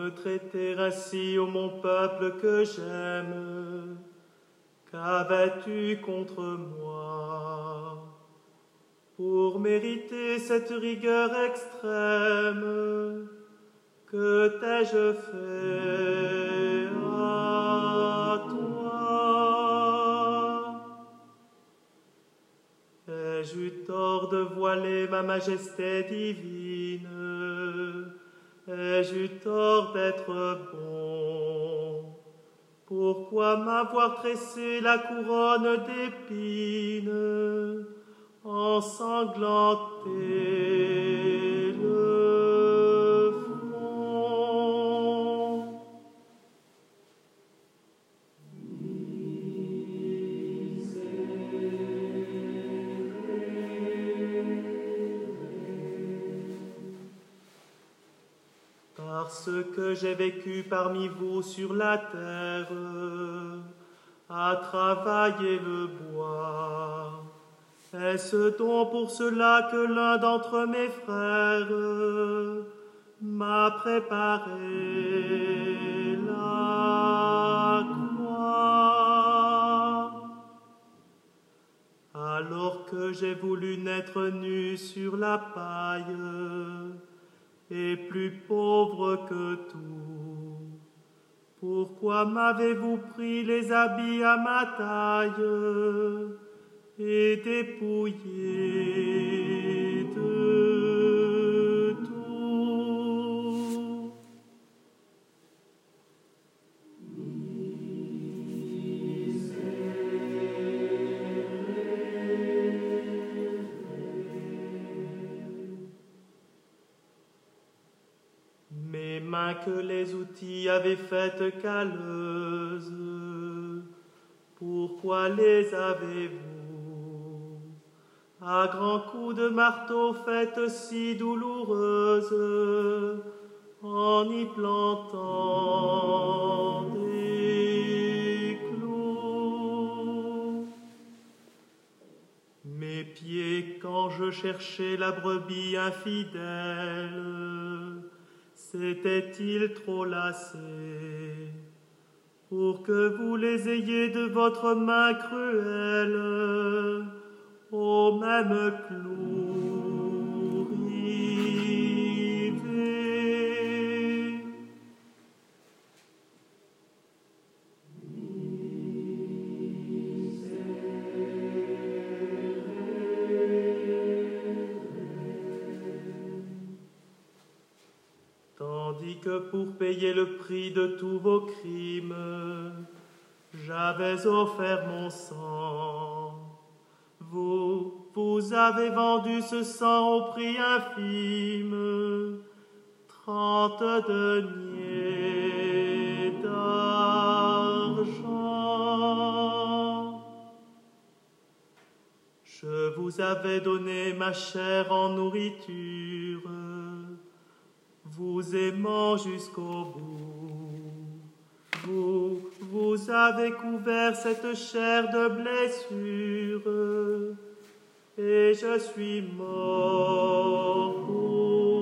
me traiter ainsi, ô mon peuple que j'aime? Qu'avais-tu contre moi pour mériter cette rigueur extrême? Que t'ai-je fait à toi? Ai-je eu tort de voiler ma majesté divine? Ai-je eu tort d'être bon? Pourquoi m'avoir tressé la couronne d'épines, ensanglanté le front? Parce que j'ai vécu parmi vous sur la terre, à travailler le bois, est-ce donc pour cela que l'un d'entre mes frères m'a préparé la croix? Alors que j'ai voulu naître nu sur la paille, et plus pauvre que tout, pourquoi m'avez-vous pris les habits à ma taille et dépouillé de tout? Mes mains que les outils avaient faites calleuses, pourquoi les avez-vous, à grands coups de marteau, faites si douloureuses, en y plantant des clous? Mes pieds, quand je cherchais la brebis infidèle, s'étaient-ils trop lassés pour que vous les ayez de votre main cruelle au même clou rivés? Tandis que pour payer le prix de tous vos crimes, j'avais offert mon sang. Vous avez vendu ce sang au prix infime, 30 deniers d'argent. Je vous avais donné ma chair en nourriture, vous aimant jusqu'au bout. Vous avez couvert cette chair de blessures, et je suis mort pour